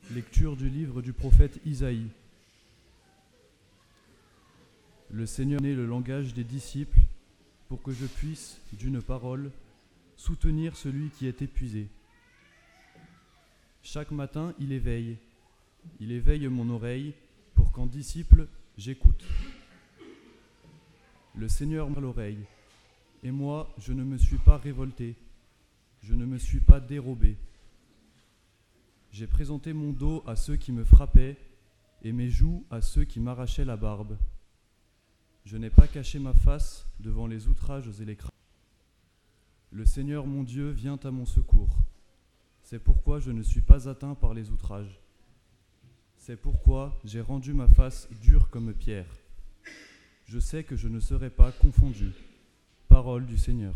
Lecture du livre du prophète Isaïe. Le Seigneur connaît le langage des disciples pour que je puisse, d'une parole, soutenir celui qui est épuisé. Chaque matin, il éveille mon oreille pour qu'en disciple, j'écoute. Le Seigneur m'a l'oreille, et moi, je ne me suis pas révolté, je ne me suis pas dérobé. J'ai présenté mon dos à ceux qui me frappaient et mes joues à ceux qui m'arrachaient la barbe. Je n'ai pas caché ma face devant les outrages et les craintes. Le Seigneur mon Dieu vient à mon secours. C'est pourquoi je ne suis pas atteint par les outrages. C'est pourquoi j'ai rendu ma face dure comme pierre. Je sais que je ne serai pas confondu. Parole du Seigneur.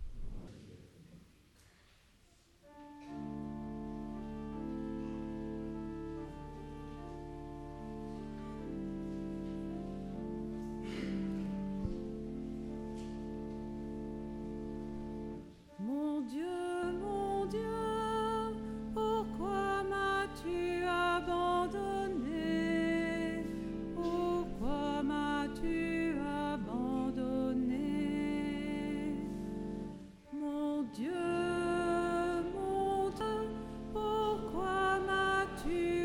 Mon Dieu, pourquoi m'as-tu abandonné? Pourquoi m'as-tu abandonné? Mon Dieu, pourquoi m'as-tu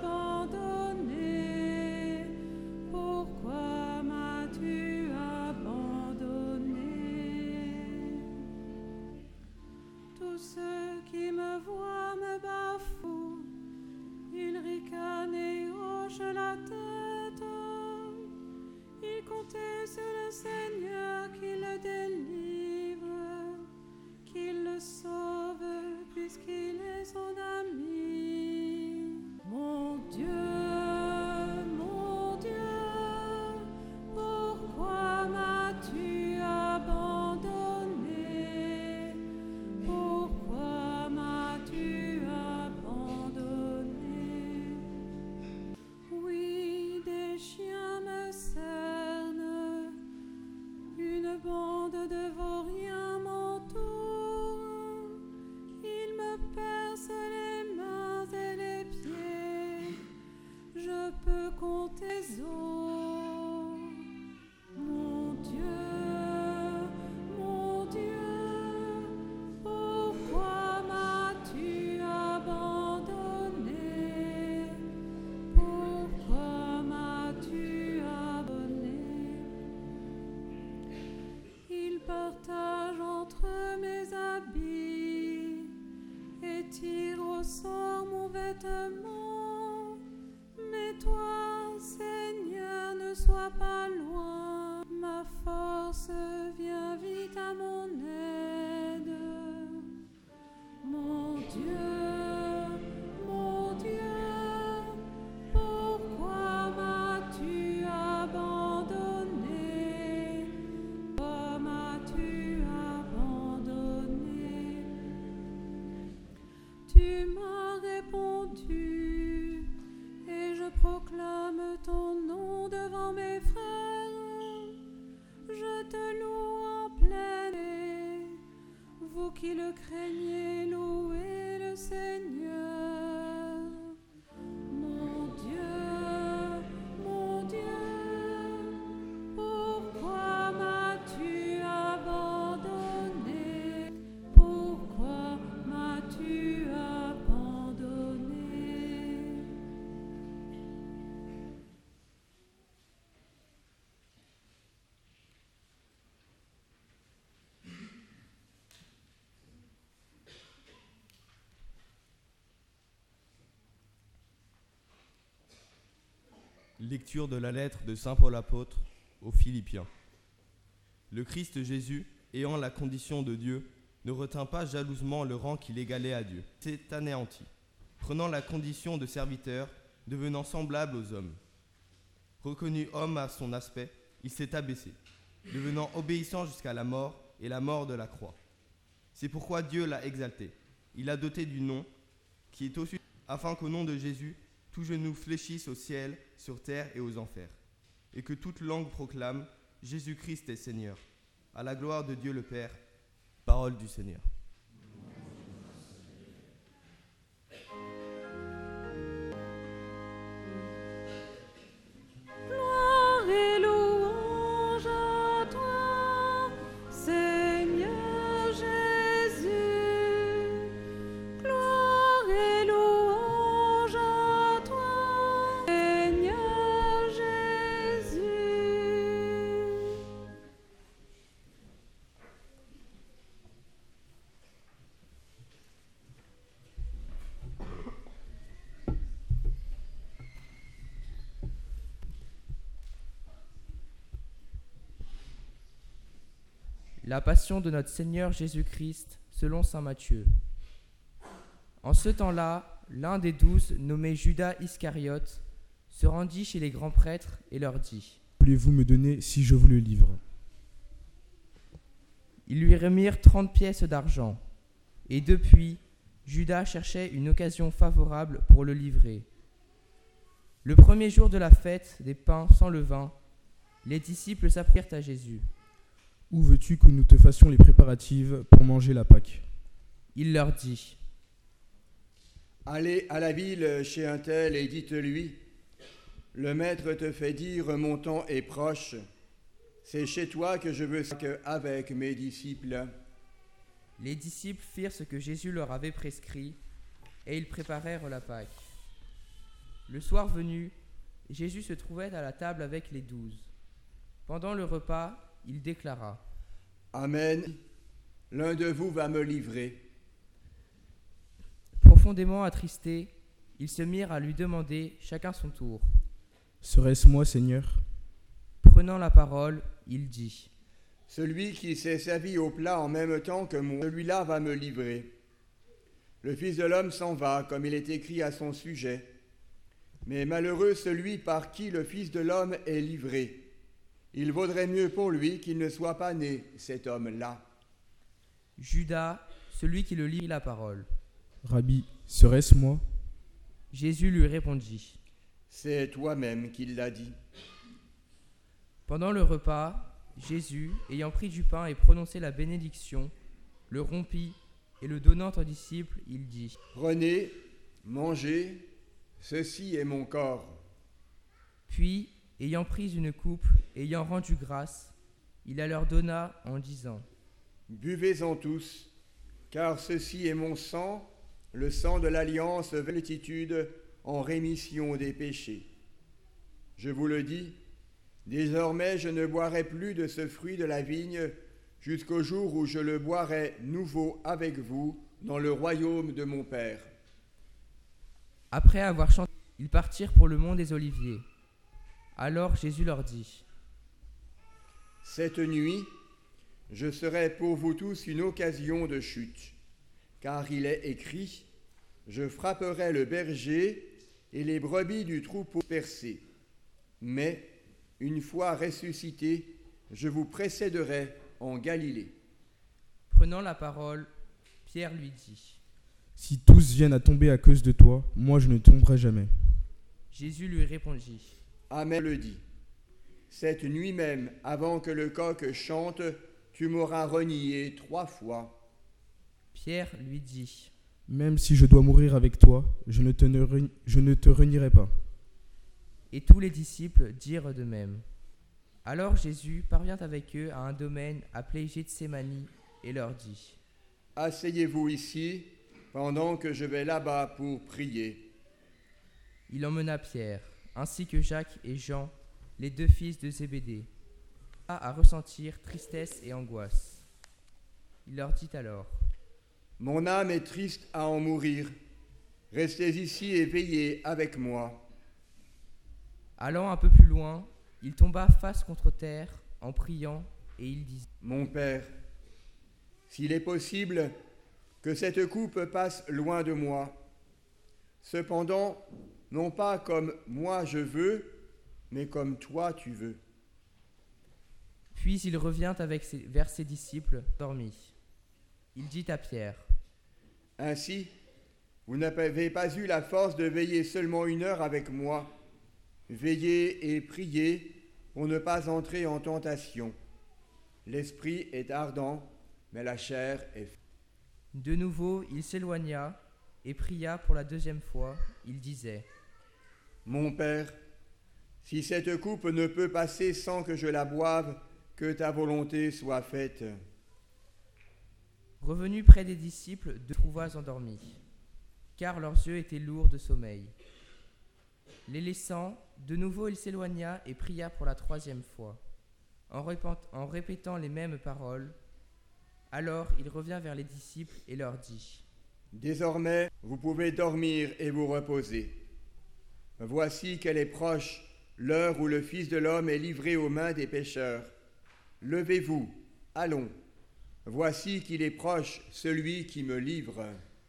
abandonné? Pourquoi m'as-tu abandonné? Tous ceux qui me voient me bafouent, ils ricanent et hochent la tête. Ils comptaient sur le Seigneur qui le délivre, qu'il le sauve, puisqu'il est son ami. Mon Dieu, pourquoi m'as-tu abandonné? Pourquoi m'as-tu abandonné? Oui, des chiens me cernent, une bande de vauriens m'entoure. Ils me percent les mains et les pieds, je peux compter les os. Mon Dieu, pourquoi m'as-tu abandonné? Pourquoi m'as-tu abandonné? Il partage entre mes habits et tire au sort mon vêtement. Mais toi, Seigneur, ne sois pas loin. Ma force vient vite à mon aide. Mon Dieu, pourquoi m'as-tu abandonné? Pourquoi m'as-tu abandonné? Tu m'as répondu et je proclame ton nom devant mes frères. Je te loue en plein. Vous qui le craignez, louez le Seigneur. Mon Dieu, pourquoi m'as-tu abandonné? Pourquoi m'as-tu abandonné? Lecture de la lettre de saint Paul apôtre aux Philippiens. Le Christ Jésus, ayant la condition de Dieu, ne retint pas jalousement le rang qu'il égalait à Dieu. Il s'est anéanti, prenant la condition de serviteur, devenant semblable aux hommes. Reconnu homme à son aspect, il s'est abaissé, devenant obéissant jusqu'à la mort et la mort de la croix. C'est pourquoi Dieu l'a exalté. Il l'a doté du nom qui est au-dessus, afin qu'au nom de Jésus, tout genou fléchisse au ciel, sur terre et aux enfers, et que toute langue proclame Jésus-Christ est Seigneur, à la gloire de Dieu le Père. Parole du Seigneur. La passion de notre Seigneur Jésus-Christ selon saint Matthieu. En ce temps-là, l'un des 12, nommé Judas Iscariote, se rendit chez les grands prêtres et leur dit : Voulez-vous me donner si je vous le livre ? Ils lui remirent 30 pièces d'argent. Et depuis, Judas cherchait une occasion favorable pour le livrer. Le premier jour de la fête des pains sans levain, les disciples s'approchèrent à Jésus. Où veux-tu que nous te fassions les préparatifs pour manger la Pâque ? Il leur dit : Allez à la ville chez un tel et dites-lui, le maître te fait dire, mon temps est proche, c'est chez toi que je veux avec mes disciples. Les disciples firent ce que Jésus leur avait prescrit, et ils préparèrent la Pâque. Le soir venu, Jésus se trouvait à la table avec les 12. Pendant le repas, il déclara : Amen, l'un de vous va me livrer. Profondément attristés, ils se mirent à lui demander, chacun son tour. Serait-ce moi, Seigneur ? Prenant la parole, il dit : Celui qui s'est servi au plat en même temps que moi, celui-là va me livrer. Le Fils de l'homme s'en va, comme il est écrit à son sujet. Mais malheureux celui par qui le Fils de l'homme est livré. Il vaudrait mieux pour lui qu'il ne soit pas né, cet homme-là. Judas, celui qui le lit la parole. Rabbi, serait-ce moi ? Jésus lui répondit : C'est toi-même qui l'as dit. Pendant le repas, Jésus, ayant pris du pain et prononcé la bénédiction, le rompit et le donnant aux disciples, il dit : Prenez, mangez, ceci est mon corps. Puis, ayant pris une coupe, ayant rendu grâce, il la leur donna en disant : Buvez-en tous, car ceci est mon sang, le sang de l'alliance multitude en rémission des péchés. Je vous le dis, désormais je ne boirai plus de ce fruit de la vigne jusqu'au jour où je le boirai nouveau avec vous dans le royaume de mon Père. Après avoir chanté, ils partirent pour le mont des Oliviers. Alors Jésus leur dit : Cette nuit, je serai pour vous tous une occasion de chute, car il est écrit, je frapperai le berger et les brebis du troupeau percées. Mais, une fois ressuscité, je vous précéderai en Galilée. Prenant la parole, Pierre lui dit : Si tous viennent à tomber à cause de toi, moi je ne tomberai jamais. Jésus lui répondit : Amen le dit. Cette nuit même, avant que le coq chante, tu m'auras renié 3 fois. Pierre lui dit : Même si je dois mourir avec toi, je ne te renierai pas. Et tous les disciples dirent de même. Alors Jésus parvient avec eux à un domaine appelé Gethsémani et leur dit : Asseyez-vous ici, pendant que je vais là-bas pour prier. Il emmena Pierre, ainsi que Jacques et Jean, les 2 fils de Zébédée, à ressentir tristesse et angoisse. Il leur dit alors : Mon âme est triste à en mourir. Restez ici et veillez avec moi. Allant un peu plus loin, il tomba face contre terre en priant et il dit : Mon Père, s'il est possible que cette coupe passe loin de moi, cependant, non pas comme moi je veux, mais comme toi tu veux. Puis il revient vers ses disciples dormis. Il dit à Pierre : Ainsi, vous n'avez pas eu la force de veiller seulement 1 heure avec moi. Veillez et priez pour ne pas entrer en tentation. L'esprit est ardent, mais la chair est faible. De nouveau, il s'éloigna et pria pour la 2e fois. Il disait : Mon Père, si cette coupe ne peut passer sans que je la boive, que ta volonté soit faite. Revenu près des disciples, se trouva endormis, car leurs yeux étaient lourds de sommeil. Les laissant, de nouveau il s'éloigna et pria pour la 3e fois, en répétant les mêmes paroles. Alors il revint vers les disciples et leur dit : Désormais, vous pouvez dormir et vous reposer. Voici qu'elle est proche, l'heure où le Fils de l'homme est livré aux mains des pécheurs. Levez-vous, allons, voici qu'il est proche, celui qui me livre.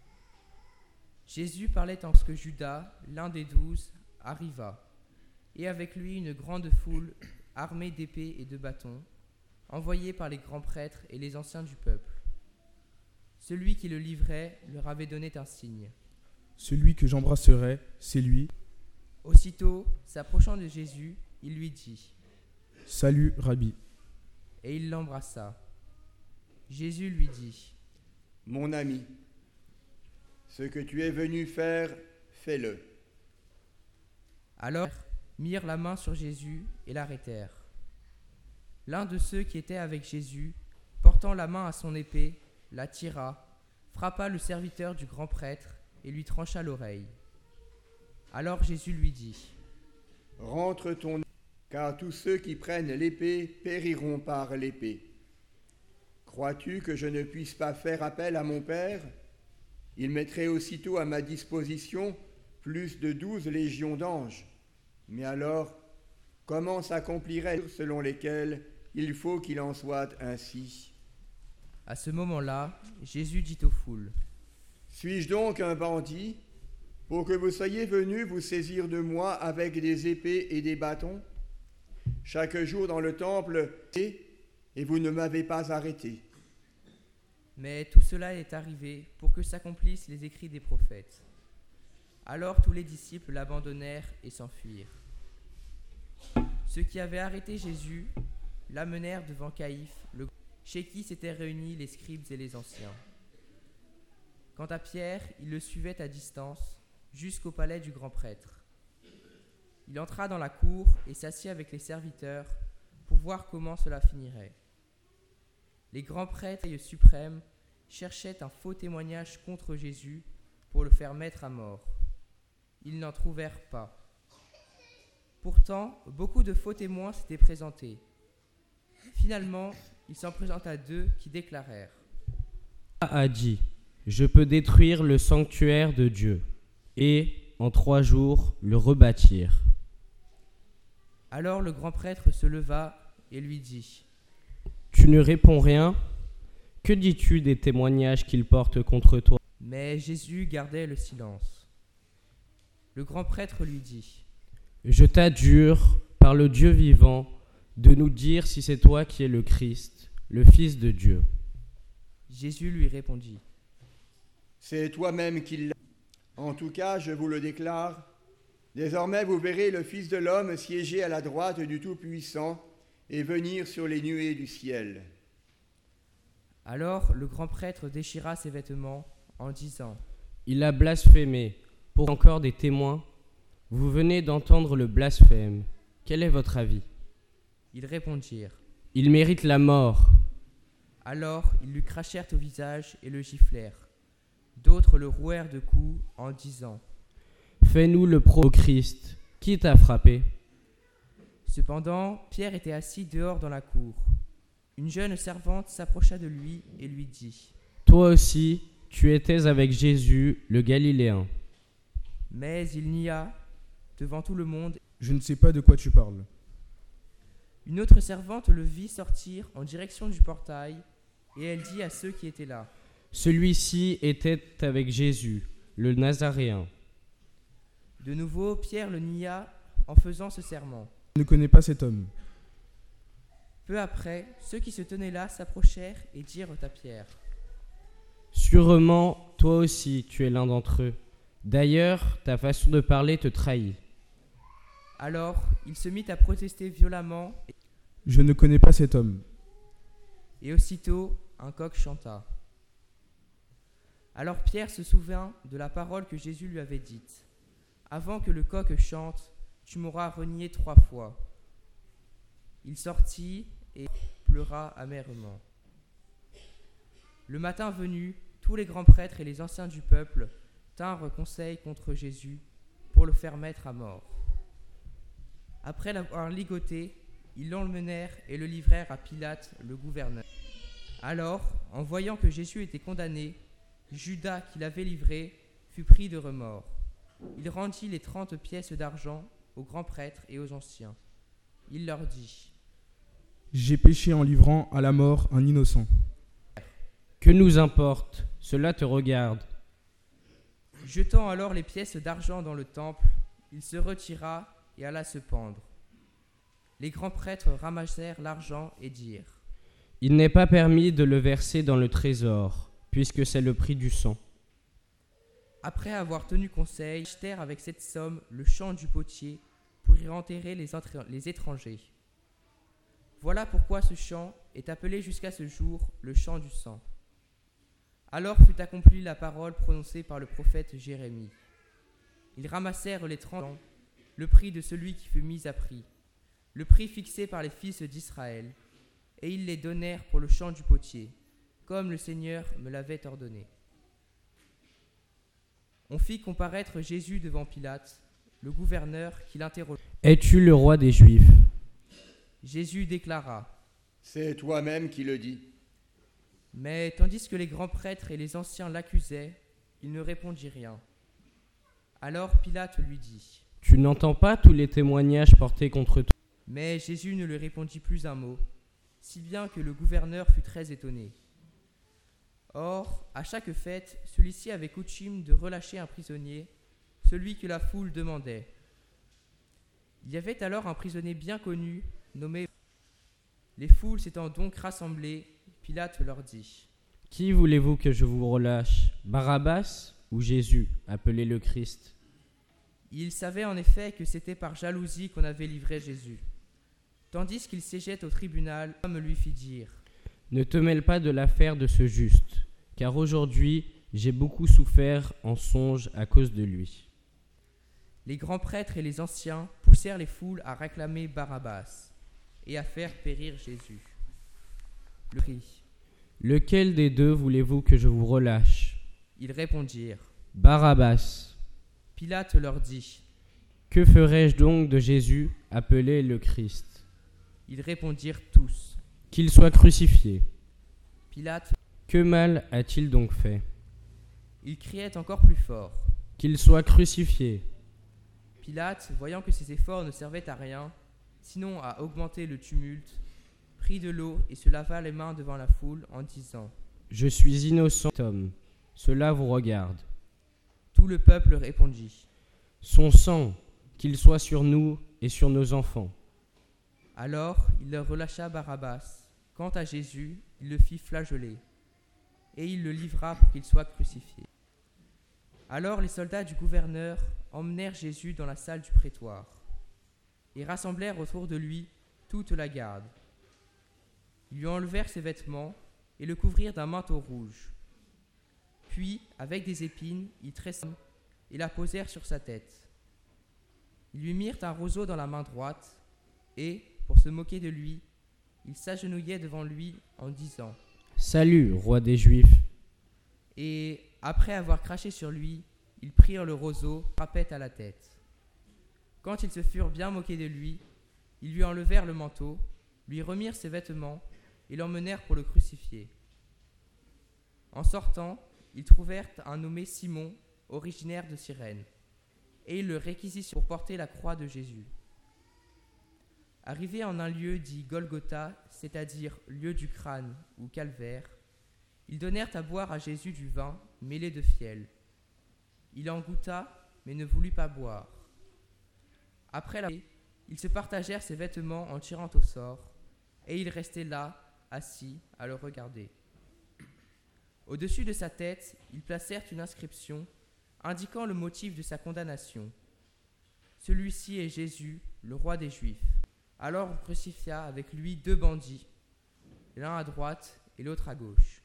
Jésus parlait en ce que Judas, l'un des 12, arriva, et avec lui une grande foule armée d'épées et de bâtons, envoyée par les grands prêtres et les anciens du peuple. Celui qui le livrait leur avait donné un signe. Celui que j'embrasserai, c'est lui. Aussitôt, s'approchant de Jésus, il lui dit « Salut, Rabbi !» et il l'embrassa. Jésus lui dit « Mon ami, ce que tu es venu faire, fais-le. » Alors, ils mirent la main sur Jésus et l'arrêtèrent. L'un de ceux qui étaient avec Jésus, portant la main à son épée, la tira, frappa le serviteur du grand prêtre et lui trancha l'oreille. Alors Jésus lui dit « Rentre ton âme, car tous ceux qui prennent l'épée périront par l'épée. Crois-tu que je ne puisse pas faire appel à mon Père ? Il mettrait aussitôt à ma disposition plus de 12 légions d'anges. Mais alors, comment s'accompliraient selon lesquels il faut qu'il en soit ainsi ?» À ce moment-là, Jésus dit aux foules : « Suis-je donc un bandit pour que vous soyez venus vous saisir de moi avec des épées et des bâtons ? Chaque jour dans le temple, et vous ne m'avez pas arrêté. » Mais tout cela est arrivé pour que s'accomplissent les écrits des prophètes. Alors tous les disciples l'abandonnèrent et s'enfuirent. Ceux qui avaient arrêté Jésus l'amenèrent devant Caïphe, chez qui s'étaient réunis les scribes et les anciens. Quant à Pierre, il le suivait à distance jusqu'au palais du grand prêtre. Il entra dans la cour et s'assit avec les serviteurs pour voir comment cela finirait. Les grands prêtres et suprêmes cherchaient un faux témoignage contre Jésus pour le faire mettre à mort. Ils n'en trouvèrent pas. Pourtant, beaucoup de faux témoins s'étaient présentés. Finalement, il s'en présenta 2 qui déclarèrent : a dit : je peux détruire le sanctuaire de Dieu et, en 3 jours, le rebâtir. Alors le grand prêtre se leva et lui dit : Tu ne réponds rien ? Que dis-tu des témoignages qu'ils portent contre toi ? Mais Jésus gardait le silence. Le grand prêtre lui dit : Je t'adjure, par le Dieu vivant, de nous dire si c'est toi qui es le Christ, le Fils de Dieu. Jésus lui répondit : C'est toi-même qui l'as. En tout cas, je vous le déclare, désormais vous verrez le Fils de l'homme siéger à la droite du Tout-Puissant et venir sur les nuées du ciel. Alors le grand prêtre déchira ses vêtements en disant : Il a blasphémé. Pour encore des témoins, vous venez d'entendre le blasphème. Quel est votre avis ? Ils répondirent : Il mérite la mort. Alors ils lui crachèrent au visage et le giflèrent. D'autres le rouèrent de coups en disant : Fais-nous le Christ. Qui t'a frappé ? Cependant, Pierre était assis dehors dans la cour. Une jeune servante s'approcha de lui et lui dit : Toi aussi, tu étais avec Jésus, le Galiléen. Mais il nia devant tout le monde. Je ne sais pas de quoi tu parles. Une autre servante le vit sortir en direction du portail, et elle dit à ceux qui étaient là : Celui-ci était avec Jésus, le Nazaréen. De nouveau, Pierre le nia en faisant ce serment. Je ne connais pas cet homme. Peu après, ceux qui se tenaient là s'approchèrent et dirent à Pierre : Sûrement, toi aussi, tu es l'un d'entre eux. D'ailleurs, ta façon de parler te trahit. Alors, il se mit à protester violemment, Je ne connais pas cet homme. et aussitôt, un coq chanta. Alors Pierre se souvint de la parole que Jésus lui avait dite : Avant que le coq chante, tu m'auras renié 3 fois. Il sortit et pleura amèrement. Le matin venu, tous les grands prêtres et les anciens du peuple tinrent conseil contre Jésus pour le faire mettre à mort. Après l'avoir ligoté, ils l'emmenèrent et le livrèrent à Pilate, le gouverneur. Alors, en voyant que Jésus était condamné, Judas, qui l'avait livré, fut pris de remords. Il rendit les 30 pièces d'argent aux grands prêtres et aux anciens. Il leur dit : J'ai péché en livrant à la mort un innocent. Que nous importe? Cela te regarde. Jetant alors les pièces d'argent dans le temple, il se retira et alla se pendre. Les grands prêtres ramassèrent l'argent et dirent: Il n'est pas permis de le verser dans le trésor, puisque c'est le prix du sang. Après avoir tenu conseil, ils achetèrent avec cette somme le champ du potier pour y enterrer les étrangers. Voilà pourquoi ce champ est appelé jusqu'à ce jour le champ du sang. Alors fut accomplie la parole prononcée par le prophète Jérémie. Ils ramassèrent les 30 ans, le prix de celui qui fut mis à prix, le prix fixé par les fils d'Israël, et ils les donnèrent pour le champ du potier, comme le Seigneur me l'avait ordonné. On fit comparaître Jésus devant Pilate, le gouverneur qui l'interrogea. Es-tu le roi des Juifs? Jésus déclara: C'est toi-même qui le dis. Mais tandis que les grands prêtres et les anciens l'accusaient, il ne répondit rien. Alors Pilate lui dit: Tu n'entends pas tous les témoignages portés contre toi? Mais Jésus ne lui répondit plus un mot, si bien que le gouverneur fut très étonné. Or, à chaque fête, celui-ci avait coutume de relâcher un prisonnier, celui que la foule demandait. Il y avait alors un prisonnier bien connu, nommé. Les foules s'étant donc rassemblées, Pilate leur dit: Qui voulez-vous que je vous relâche? Barabbas ou Jésus, appelé le Christ? Il savait en effet que c'était par jalousie qu'on avait livré Jésus. Tandis qu'il siégeait au tribunal, l'homme lui fit dire: Ne te mêle pas de l'affaire de ce juste, car aujourd'hui j'ai beaucoup souffert en songe à cause de lui. Les grands prêtres et les anciens poussèrent les foules à réclamer Barabbas et à faire périr Jésus. Le prix. Lequel des deux voulez-vous que je vous relâche? Ils répondirent: Barabbas. Pilate leur dit: Que ferai-je donc de Jésus, appelé le Christ? Ils répondirent tous: Qu'il soit crucifié. Pilate. Que mal a-t-il donc fait? Ils criaient encore plus fort: Qu'il soit crucifié. Pilate, voyant que ses efforts ne servaient à rien, sinon à augmenter le tumulte, prit de l'eau et se lava les mains devant la foule en disant: Je suis innocent, homme. Cela vous regarde. Tout le peuple répondit: Son sang, qu'il soit sur nous et sur nos enfants. Alors il leur relâcha Barabbas. Quant à Jésus, il le fit flageoler, et il le livra pour qu'il soit crucifié. Alors les soldats du gouverneur emmenèrent Jésus dans la salle du prétoire, et rassemblèrent autour de lui toute la garde. Ils lui enlevèrent ses vêtements et le couvrirent d'un manteau rouge. Puis, avec des épines, ils tressèrent et la posèrent sur sa tête. Ils lui mirent un roseau dans la main droite, et, pour se moquer de lui, ils s'agenouillaient devant lui en disant: Salut, roi des Juifs. Et, après avoir craché sur lui, ils prirent le roseau, frappaient à la tête. Quand ils se furent bien moqués de lui, ils lui enlevèrent le manteau, lui remirent ses vêtements, et l'emmenèrent pour le crucifier. En sortant, ils trouvèrent un nommé Simon, originaire de Cyrène, et ils le réquisitionnèrent pour porter la croix de Jésus. Arrivés en un lieu dit Golgotha, c'est-à-dire lieu du crâne ou calvaire, ils donnèrent à boire à Jésus du vin mêlé de fiel. Il en goûta, mais ne voulut pas boire. Après la ils se partagèrent ses vêtements en tirant au sort, et il restait là, assis, à le regarder. Au-dessus de sa tête, ils placèrent une inscription indiquant le motif de sa condamnation. Celui-ci est Jésus, le roi des Juifs. Alors on crucifia avec lui 2 bandits, l'un à droite et l'autre à gauche.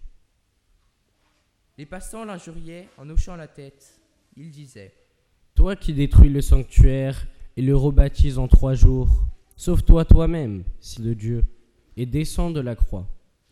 Les passants l'injuriaient en hochant la tête. Ils disaient: Toi qui détruis le sanctuaire et le rebaptises en 3 jours, sauve-toi toi-même, si de Dieu, et descends de la croix.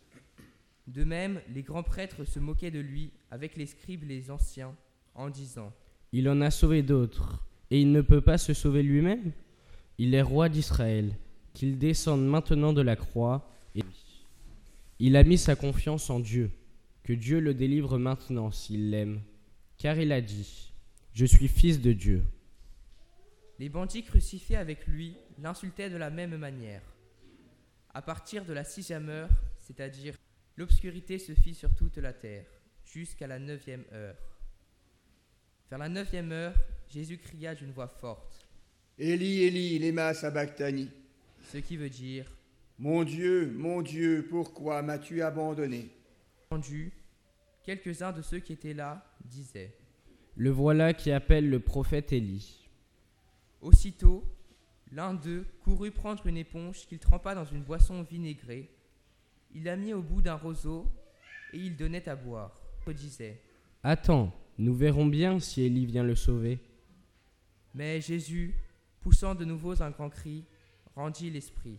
De même, les grands prêtres se moquaient de lui avec les scribes et les anciens, en disant: Il en a sauvé d'autres, et il ne peut pas se sauver lui-même? Il est roi d'Israël, qu'il descende maintenant de la croix, et il a mis sa confiance en Dieu, que Dieu le délivre maintenant s'il l'aime, car il a dit: Je suis fils de Dieu. Les bandits crucifiés avec lui l'insultaient de la même manière. À partir de la 6e heure, c'est-à-dire L'obscurité se fit sur toute la terre, jusqu'à la 9e heure. Vers la 9e heure, Jésus cria d'une voix forte, « Élie, Élie, lema sabachthani » ce qui veut dire « Mon Dieu, pourquoi m'as-tu abandonné ?» Entendu, quelques-uns de ceux qui étaient là disaient, « Le voilà qui appelle le prophète Élie. » Aussitôt, l'un d'eux courut prendre une éponge qu'il trempa dans une boisson vinaigrée. Il la mit au bout d'un roseau et il donnait à boire. Il disait, « Attends, nous verrons bien si Élie vient le sauver. » Mais Jésus, poussant de nouveau un grand cri, rendit l'esprit.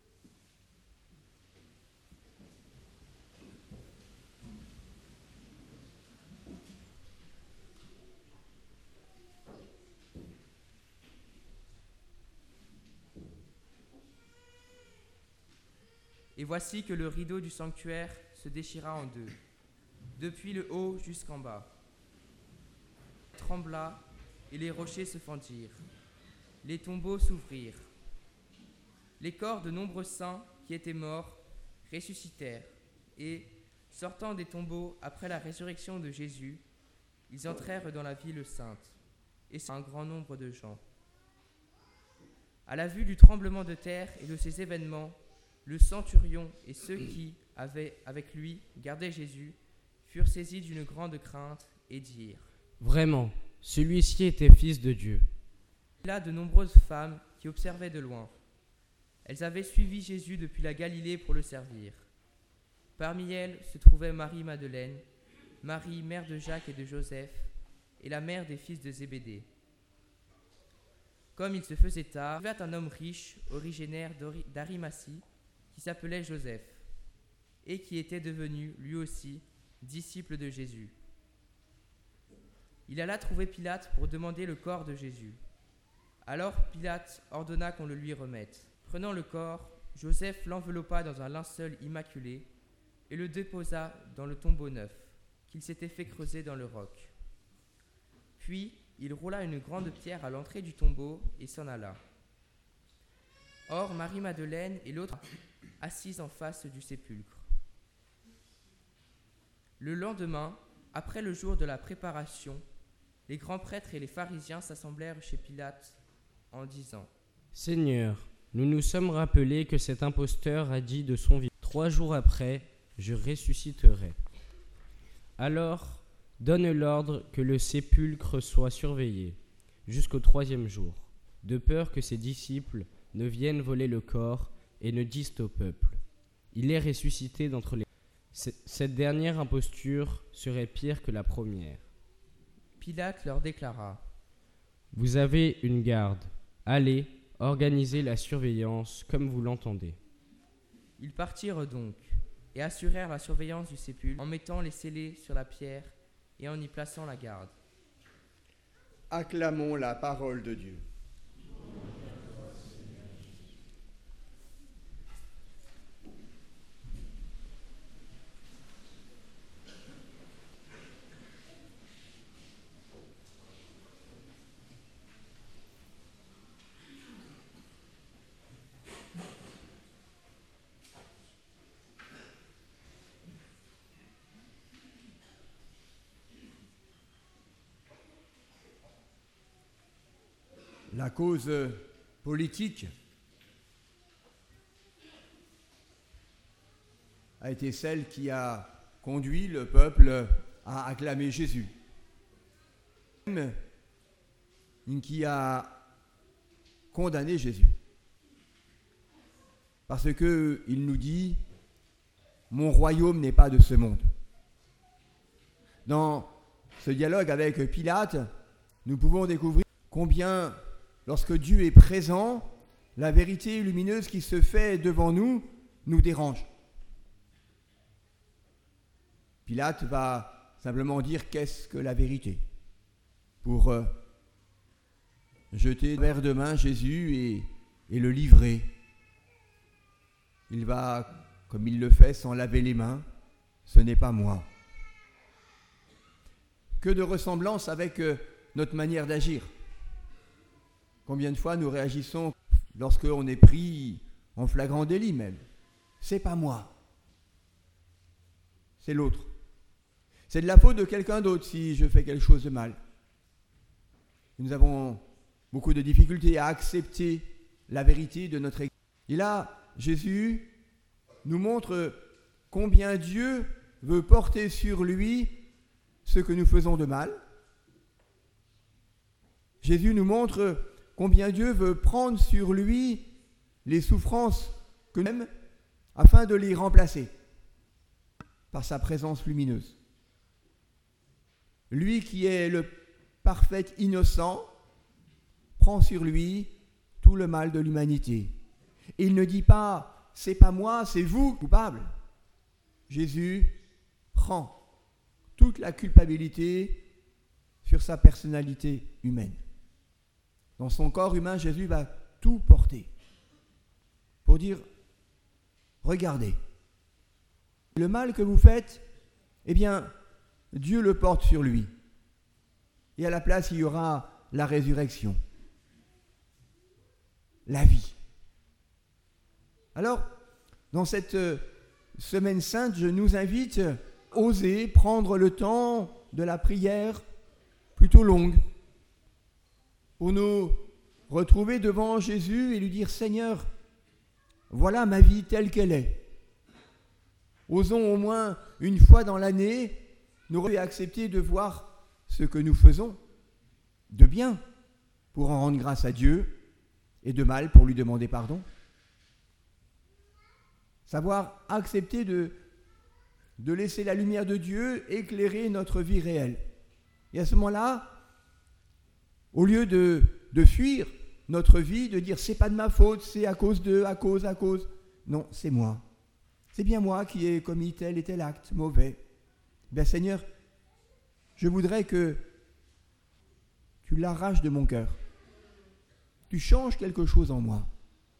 Et voici que le rideau du sanctuaire se déchira en deux, depuis le haut jusqu'en bas. Il trembla et les rochers se fendirent. Les tombeaux s'ouvrirent. Les corps de nombreux saints qui étaient morts ressuscitèrent et, sortant des tombeaux après la résurrection de Jésus, ils entrèrent dans la ville sainte, et c'est un grand nombre de gens. À la vue du tremblement de terre et de ces événements, le centurion et ceux qui avaient avec lui gardé Jésus furent saisis d'une grande crainte et dirent, « Vraiment, celui-ci était fils de Dieu. » Là, de nombreuses femmes qui observaient de loin. Elles avaient suivi Jésus depuis la Galilée pour le servir. Parmi elles se trouvait Marie-Madeleine, Marie, mère de Jacques et de Joseph, et la mère des fils de Zébédée. Comme il se faisait tard, il y avait un homme riche, originaire d'Arimathie, qui s'appelait Joseph, et qui était devenu, lui aussi, disciple de Jésus. Il alla trouver Pilate pour demander le corps de Jésus. Alors Pilate ordonna qu'on le lui remette. Prenant le corps, Joseph l'enveloppa dans un linceul immaculé et le déposa dans le tombeau neuf qu'il s'était fait creuser dans le roc. Puis il roula une grande pierre à l'entrée du tombeau et s'en alla. Or Marie-Madeleine et l'autre assises en face du sépulcre. Le lendemain, après le jour de la préparation, les grands prêtres et les pharisiens s'assemblèrent chez Pilate en disant, « Seigneur, nous nous sommes rappelés que cet imposteur a dit de son vivant, 3 jours après, je ressusciterai. Alors, donne l'ordre que le sépulcre soit surveillé jusqu'au 3e jour, de peur que ses disciples ne viennent voler le corps et ne disent au peuple, il est ressuscité d'entre les... Cette dernière imposture serait pire que la première. » Pilate leur déclara, « Vous avez une garde. Allez, organisez la surveillance comme vous l'entendez. » Ils partirent donc et assurèrent la surveillance du sépulcre en mettant les scellés sur la pierre et en y plaçant la garde. Acclamons la parole de Dieu. La cause politique a été celle qui a conduit le peuple à acclamer Jésus, qui a condamné Jésus, parce qu'il nous dit « Mon royaume n'est pas de ce monde ». Dans ce dialogue avec Pilate, nous pouvons découvrir combien, lorsque Dieu est présent, la vérité lumineuse qui se fait devant nous nous dérange. Pilate va simplement dire qu'est-ce que la vérité, pour jeter vers de main Jésus et le livrer. Il va, comme il le fait, s'en laver les mains, ce n'est pas moi. Que de ressemblance avec notre manière d'agir. Combien de fois nous réagissons lorsqu'on est pris en flagrant délit même. C'est pas moi. c'est l'autre. C'est de la faute de quelqu'un d'autre si je fais quelque chose de mal. Nous avons beaucoup de difficultés à accepter la vérité de notre Église. Et là, Jésus nous montre combien Dieu veut porter sur lui ce que nous faisons de mal. Jésus nous montre combien Dieu veut prendre sur lui les souffrances que nous aimons afin de les remplacer par sa présence lumineuse. Lui qui est le parfait innocent prend sur lui tout le mal de l'humanité. Et il ne dit pas « c'est pas moi, c'est vous coupable ». Jésus prend toute la culpabilité sur sa personnalité humaine. Dans son corps humain, Jésus va tout porter pour dire « regardez, le mal que vous faites, eh bien, Dieu le porte sur lui. Et à la place, il y aura la résurrection, la vie. » Alors, dans cette semaine sainte, je nous invite à oser prendre le temps de la prière plutôt longue pour nous retrouver devant Jésus et lui dire « Seigneur, voilà ma vie telle qu'elle est. » Osons au moins une fois dans l'année nous accepter de voir ce que nous faisons de bien pour en rendre grâce à Dieu et de mal pour lui demander pardon. Savoir accepter de laisser la lumière de Dieu éclairer notre vie réelle. Et à ce moment-là, au lieu de fuir notre vie, de dire « c'est pas de ma faute, c'est à cause de, à cause », non, c'est moi. C'est bien moi qui ai commis tel et tel acte mauvais. Bien Seigneur, je voudrais que tu l'arraches de mon cœur. Tu changes quelque chose en moi.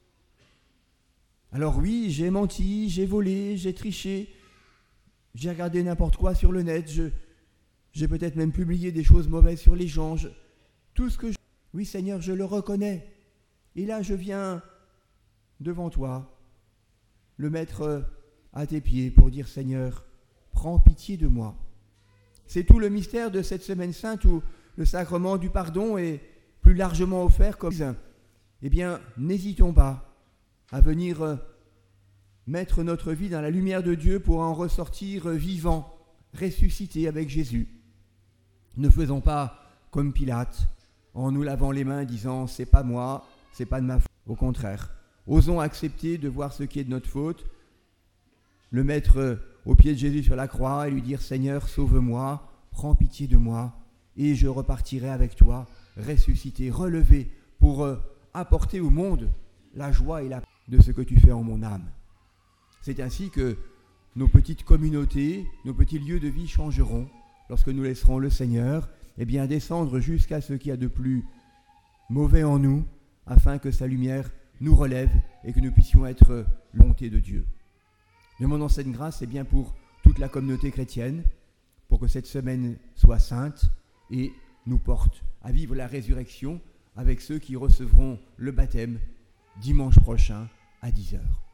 Alors oui, j'ai menti, j'ai volé, j'ai triché, j'ai regardé n'importe quoi sur le net, j'ai peut-être même publié des choses mauvaises sur les gens. Tout ce que je... Oui Seigneur, je le reconnais. Et là, je viens devant toi, le mettre à tes pieds pour dire Seigneur, prends pitié de moi. C'est tout le mystère de cette semaine sainte où le sacrement du pardon est plus largement offert comme eh bien, n'hésitons pas à venir mettre notre vie dans la lumière de Dieu pour en ressortir vivant, ressuscité avec Jésus. Ne faisons pas comme Pilate, en nous lavant les mains, disant « c'est pas moi, c'est pas de ma faute ». Au contraire, osons accepter de voir ce qui est de notre faute, le mettre au pied de Jésus sur la croix et lui dire « Seigneur, sauve-moi, prends pitié de moi, et je repartirai avec toi, ressuscité, relevé, pour apporter au monde la joie et la paix de ce que tu fais en mon âme. » C'est ainsi que nos petites communautés, nos petits lieux de vie changeront lorsque nous laisserons le Seigneur descendre jusqu'à ce qu'il y a de plus mauvais en nous, afin que sa lumière nous relève et que nous puissions être l'onté de Dieu. Demandons cette grâce pour toute la communauté chrétienne, pour que cette semaine soit sainte et nous porte à vivre la résurrection avec ceux qui recevront le baptême dimanche prochain à 10h.